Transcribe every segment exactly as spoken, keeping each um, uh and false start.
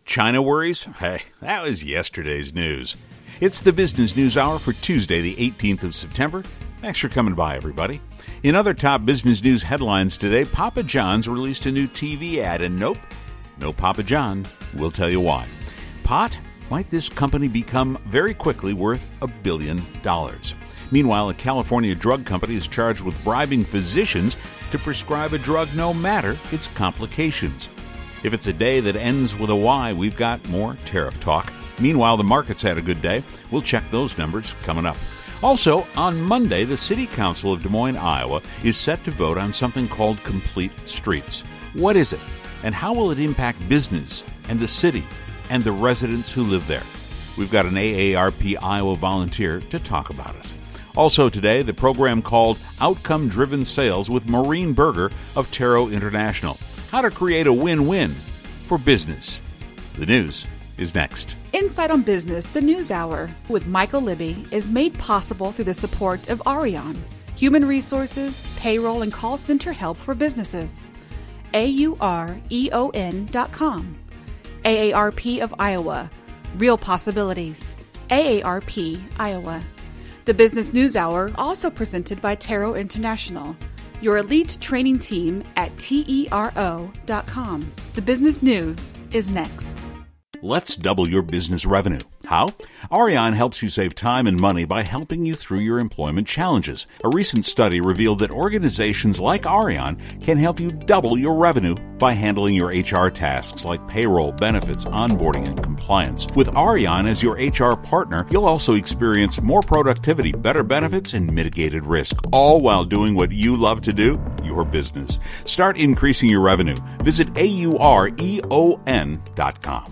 China worries? Hey, that was yesterday's news. It's the Business News Hour for Tuesday, the eighteenth of September. Thanks for coming by, everybody. In other top business news headlines today, Papa John's released a new T V ad, and nope, no Papa John. We'll tell you why. Pot? Might this company become very quickly worth a billion dollars? Meanwhile, a California drug company is charged with bribing physicians to prescribe a drug no matter its complications. If it's a day that ends with a Y, we've got more tariff talk. Meanwhile, the market's had a good day. We'll check those numbers coming up. Also, on Monday, the City Council of Des Moines, Iowa, is set to vote on something called Complete Streets. What is it, and how will it impact business and the city and the residents who live there? We've got an A A R P Iowa volunteer to talk about it. Also today, the program called Outcome-Driven Sales with Maureen Berger of Taro International. How to create a win-win for business. The news is next. Insight on Business, the News Hour, with Michael Libby, is made possible through the support of Arion, human resources, payroll, and call center help for businesses. A U R E O N dot com. A A R P of Iowa. Real possibilities. A A R P, Iowa. The Business News Hour, also presented by Taro International, your elite training team at T E R O dot com. The Business News is next. Let's double your business revenue. How? Arion helps you save time and money by helping you through your employment challenges. A recent study revealed that organizations like Arion can help you double your revenue by handling your H R tasks like payroll, benefits, onboarding, and compliance. With Arion as your H R partner, you'll also experience more productivity, better benefits, and mitigated risk, all while doing what you love to do, your business. Start increasing your revenue. Visit A U R E O N dot com.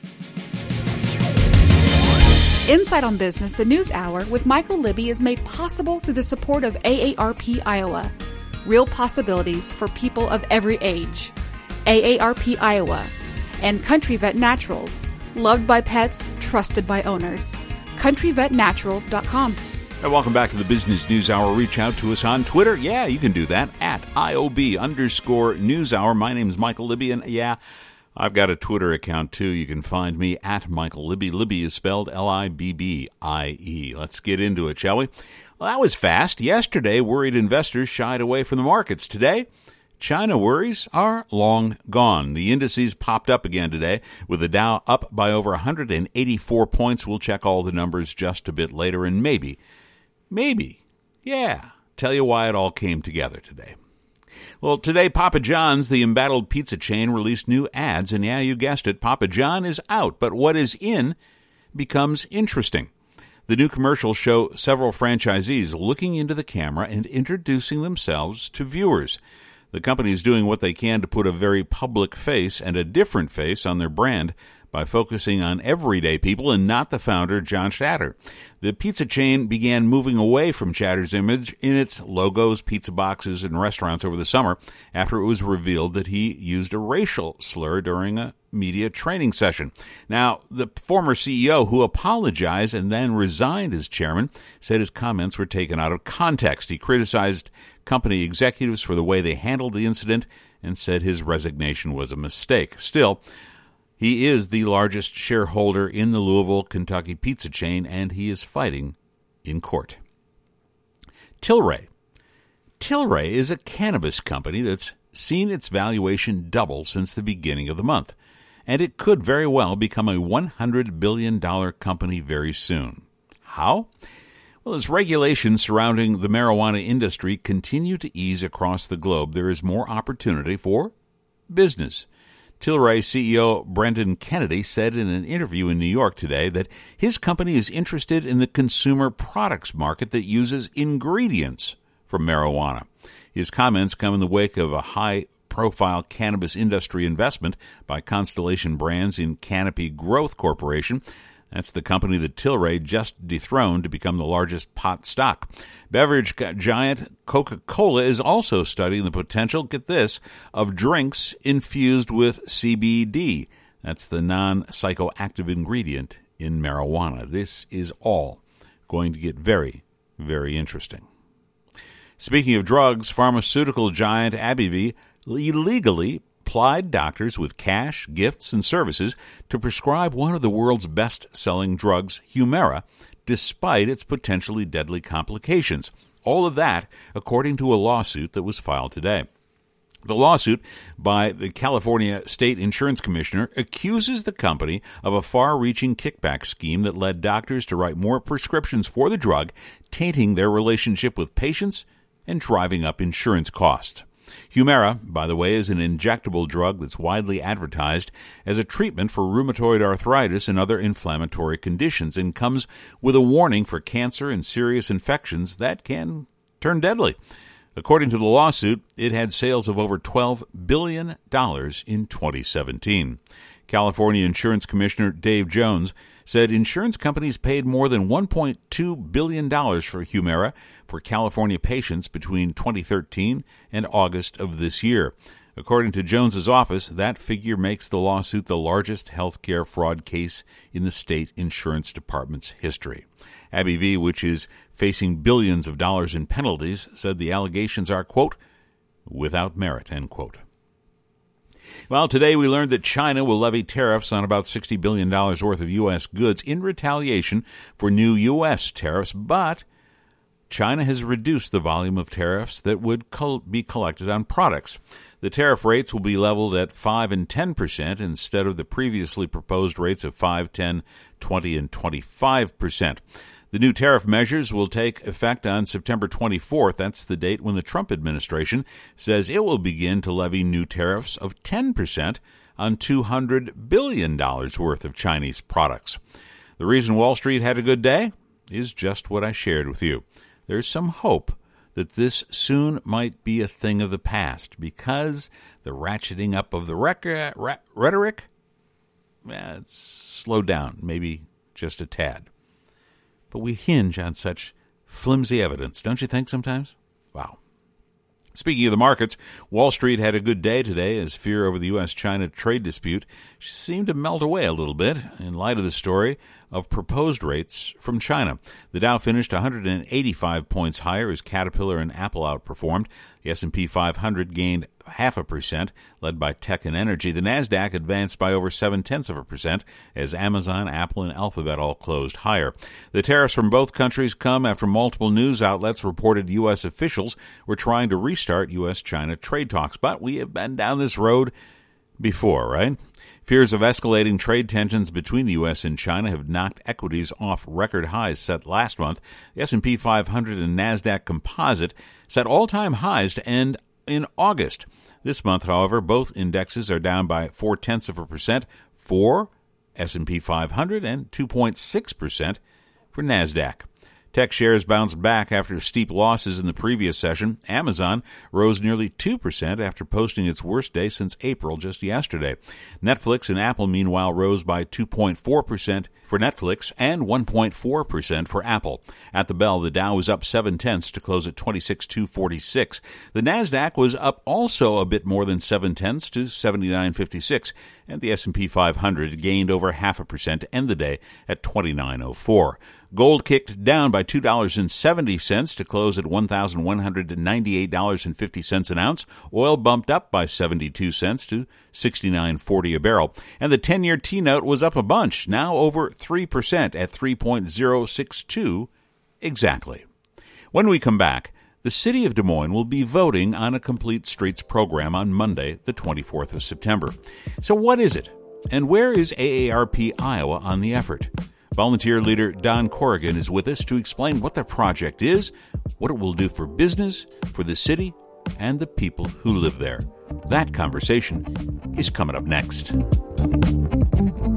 Insight on Business, the News Hour, with Michael Libby is made possible through the support of A A R P Iowa. Real possibilities for people of every age. A A R P Iowa. And Country Vet Naturals. Loved by pets, trusted by owners. country vet naturals dot com. And welcome back to the Business News Hour. Reach out to us on Twitter. Yeah, you can do that. At I O B underscore News Hour. My name's Michael Libby, and yeah, I've got a Twitter account, too. You can find me at Michael Libby. Libby is spelled L I B B I E. Let's get into it, shall we? Well, that was fast. Yesterday, worried investors shied away from the markets. Today, China worries are long gone. The indices popped up again today, with the Dow up by over one hundred eighty-four points. We'll check all the numbers just a bit later, and maybe, maybe, yeah, tell you why it all came together today. Well, today, Papa John's, the embattled pizza chain, released new ads, and yeah, you guessed it, Papa John is out, but what is in becomes interesting. The new commercials show several franchisees looking into the camera and introducing themselves to viewers. The company is doing what they can to put a very public face and a different face on their brand by focusing on everyday people and not the founder, John Shatter. The pizza chain began moving away from Chatter's image in its logos, pizza boxes, and restaurants over the summer after it was revealed that he used a racial slur during a media training session. Now, the former C E O, who apologized and then resigned as chairman, said his comments were taken out of context. He criticized company executives for the way they handled the incident and said his resignation was a mistake. Still, he is the largest shareholder in the Louisville, Kentucky pizza chain, and he is fighting in court. Tilray. Tilray is a cannabis company that's seen its valuation double since the beginning of the month, and it could very well become a one hundred billion dollars company very soon. How? Well, as regulations surrounding the marijuana industry continue to ease across the globe, there is more opportunity for business. Tilray C E O Brendan Kennedy said in an interview in New York today that his company is interested in the consumer products market that uses ingredients from marijuana. His comments come in the wake of a high-profile cannabis industry investment by Constellation Brands in Canopy Growth Corporation. That's the company that Tilray just dethroned to become the largest pot stock. Beverage giant Coca-Cola is also studying the potential, get this, of drinks infused with C B D. That's the non-psychoactive ingredient in marijuana. This is all going to get very, very interesting. Speaking of drugs, pharmaceutical giant AbbVie illegally plied doctors with cash, gifts, and services to prescribe one of the world's best-selling drugs, Humira, despite its potentially deadly complications. All of that, according to a lawsuit that was filed today. The lawsuit by the California State Insurance Commissioner accuses the company of a far-reaching kickback scheme that led doctors to write more prescriptions for the drug, tainting their relationship with patients and driving up insurance costs. Humira, by the way, is an injectable drug that's widely advertised as a treatment for rheumatoid arthritis and other inflammatory conditions and comes with a warning for cancer and serious infections that can turn deadly. According to the lawsuit, it had sales of over twelve billion dollars in twenty seventeen. California Insurance Commissioner Dave Jones said insurance companies paid more than one point two billion dollars for Humira for California patients between twenty thirteen and August of this year. According to Jones's office, that figure makes the lawsuit the largest healthcare fraud case in the state insurance department's history. AbbVie, which is facing billions of dollars in penalties, said the allegations are, quote, without merit, end quote. Well, today we learned that China will levy tariffs on about sixty billion dollars worth of U S goods in retaliation for new U S tariffs, but China has reduced the volume of tariffs that would col- be collected on products. The tariff rates will be leveled at five and ten percent instead of the previously proposed rates of five, ten, twenty, and twenty-five percent. The new tariff measures will take effect on September twenty-fourth. That's the date when the Trump administration says it will begin to levy new tariffs of ten percent on two hundred billion dollars worth of Chinese products. The reason Wall Street had a good day is just what I shared with you. There's some hope that this soon might be a thing of the past because the ratcheting up of the rec- ra- rhetoric, eh, it's slowed down, maybe just a tad. But we hinge on such flimsy evidence, don't you think sometimes? Wow. Speaking of the markets, Wall Street had a good day today as fear over the U S China trade dispute seemed to melt away a little bit in light of the story of proposed rates from China. The Dow finished one hundred eighty-five points higher as Caterpillar and Apple outperformed. The S and P five hundred gained half a percent, led by tech and energy. The Nasdaq advanced by over seven-tenths of a percent as Amazon, Apple, and Alphabet all closed higher. The tariffs from both countries come after multiple news outlets reported U S officials were trying to restart U S China trade talks. But we have been down this road before, right? Fears of escalating trade tensions between the U S and China have knocked equities off record highs set last month. The S and P five hundred and Nasdaq Composite set all-time highs to end in August. This month, however, both indexes are down by four-tenths of a percent for S and P five hundred and two point six percent for Nasdaq. Tech shares bounced back after steep losses in the previous session. Amazon rose nearly two percent after posting its worst day since April just yesterday. Netflix and Apple, meanwhile, rose by two point four percent for Netflix and one point four percent for Apple. At the bell, the Dow was up seven-tenths to close at twenty-six thousand two hundred forty-six. The Nasdaq was up also a bit more than seven-tenths to seventy-nine fifty-six, and the S and P five hundred gained over half a percent to end the day at twenty-nine oh four. Gold kicked down by two dollars and seventy cents to close at one thousand one hundred ninety-eight dollars and fifty cents an ounce. Oil bumped up by seventy-two cents to sixty-nine forty a barrel. And the ten-year T-note was up a bunch, now over three percent at three point oh six two exactly. When we come back, the city of Des Moines will be voting on a Complete Streets program on Monday, the twenty-fourth of September. So what is it? And where is A A R P Iowa on the effort? Volunteer leader Don Corrigan is with us to explain what the project is, what it will do for business, for the city, and the people who live there. That conversation is coming up next.